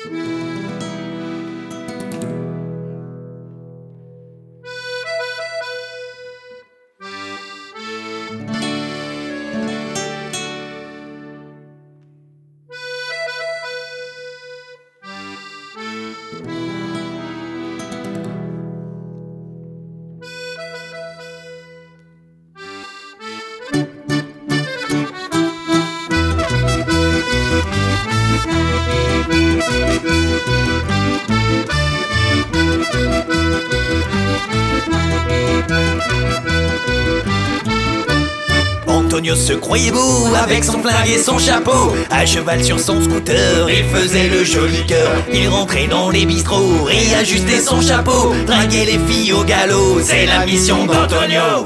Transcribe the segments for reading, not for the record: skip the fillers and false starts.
Antonio se croyait beau avec son flingue et son chapeau. À cheval sur son scooter, il faisait le joli cœur. Il rentrait dans les bistrots et ajustait son chapeau. Draguer les filles au galop, c'est la mission d'Antonio.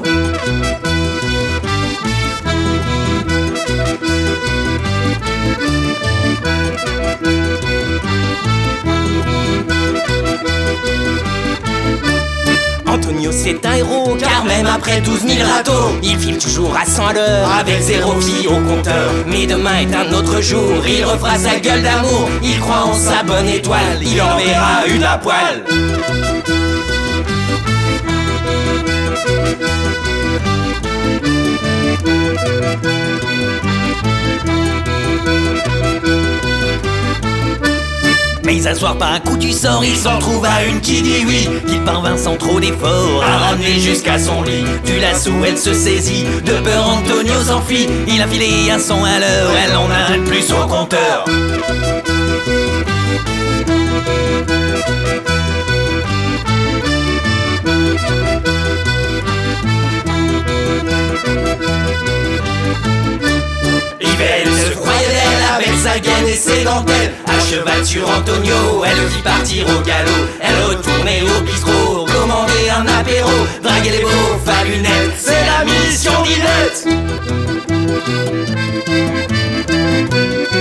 Antonio c'est un héros, car même après 12 000 râteaux, il file toujours à 100 à l'heure, avec 0 fille au compteur. Mais demain est un autre jour, il refera sa gueule d'amour. Il croit en sa bonne étoile, il enverra une à poil. Mais un soir par un coup du sort, il s'en trouve à une qui dit oui. Il parvint sans trop d'efforts à ramener jusqu'à son lit. Du lasso elle se saisit, de peur Antonio s'enfuit. Il a filé à 100 à l'heure, elle en a un de plus au compteur. Yvelle se croyait belle avec sa gaine et ses dentelles. À cheval sur Antonio, elle le fit partir au galop. Elle retournait au bistrot, commander un apéro. Draguer les beaufs à lunettes, c'est la mission d'Yvette.